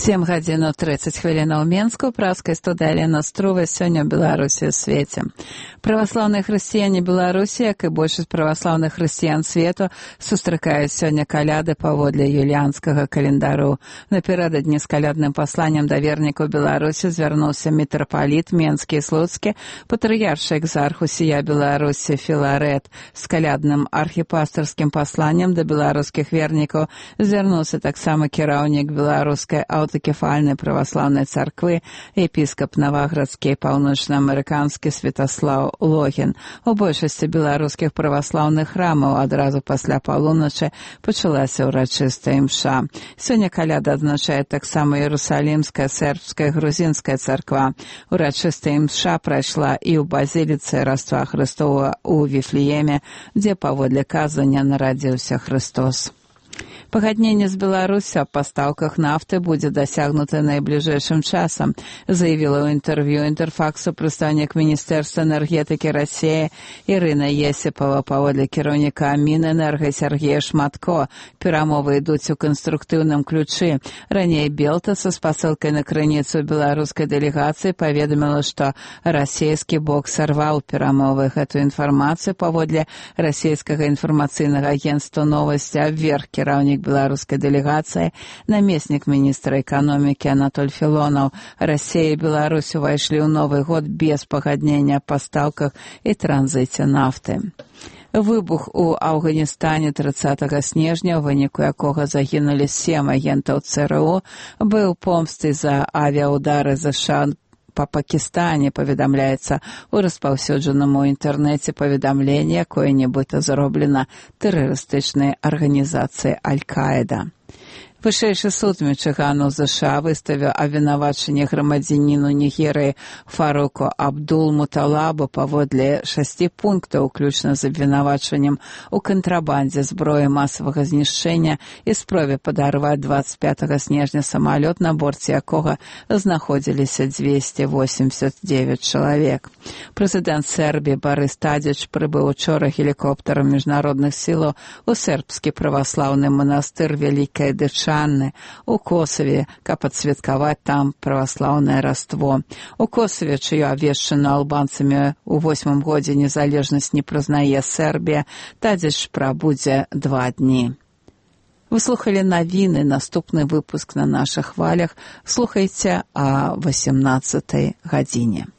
7:30 ў Менску, праскай студыя Алена Струва, сёння ў Беларусі ў свеце. Праваслаўныя хрысціяне Беларусі, як і большасць праваслаўных хрысціян свету, сустракаюць сёння каляды паводле юліанскага календару. Напярэдадні з калядным пасланнем да вернікаў Беларусі звярнуўся мітрапаліт Менскі і Слуцкі, патрыяршы экзарх усія Беларусі Філарэт. З калядным архіпастырскім пасланнем да беларускіх вернікаў звярнуўся таксама кіраўнік беларускай аўтакефальнай праваслаўнай царквы, епіскап Наваградскі і паўночнаамерыканскі Святаслаў Логін. У большасці беларускіх праваслаўных храмаў адразу пасля палуначы пачалася ўрачыстая імша. Сёння каляда адзначае таксама Іерусалімская, сербская, грузінская царква. Урачыстая імша прайшла і ў базіліцы Раства Хрыстова ў Віфлееме, дзе паводле казання нарадзіўся Христос. Пагадненне з Беларусю аб пастаўках нафты будзе дасягнута найбліжэйшым часам, заявіла ў інтэрв'ю Інтэрфаксу прадстаўнік Міністэрства энергетыкі Расіі Ірына Есіпава. Паводле кіраўніка Мінэнерга Сергея Шматко, перамовы ідуць у канструктыўным ключы. Раней Белта са спасылкай на крыніцу беларускай дэлегацыі паведаміла, што расійскі бок сарваў перамовы. Гэту інфармацыю паводле расійскага інфармацыйнага агенцтва «Новасці» абверг кіраўнік беларускай дэлегацыі, намеснік міністра эканомікі Анатоль Філонаў. Расія і Беларусь увайшлі ў Новы год без пагаднення аб пастаўках і транзіце нафты. Выбух у Афганістане 30 снежня, у выніку якога загінулі 7 агентаў ЦРУ, быў помстай за авіаудары ЗША па Пакістане, паведамляецца у распаўсюджаным у інтэрнэце паведамленне, якое нібыта зроблена тэрарыстычнай арганізацыяй Аль-Каіда. Вышэйшы суд Мічыгану ЗША выставіў абвінавачанне грамадзяніну Нігерыі Фаруку Абдул-Муталабу паводле 6 пунктаў, уключна з абвінавачаннем у кантрабандзе зброі масавага знішчэння і спробе падарваць 25 снежня самалёт, на борце якога знаходзіліся 289 чалавек. Прэзідэнт Сербіі Барыс Тадзіч прыбыў учора гелікоптарам міжнародных сілаў у сербскі праваслаўны манастыр Вялікае Дыча у Косаве, каб адсвяткаваць там праваслаўнае раство. У Косаве, чыю абвешчаную албанцамі у 8 годзе незалежнасць не прызнае Сербія, Тадзіч прабудзе 2 дні. Вы слухалі навіны, наступны выпуск на нашых хвалях слухайце о 18 гадзіне.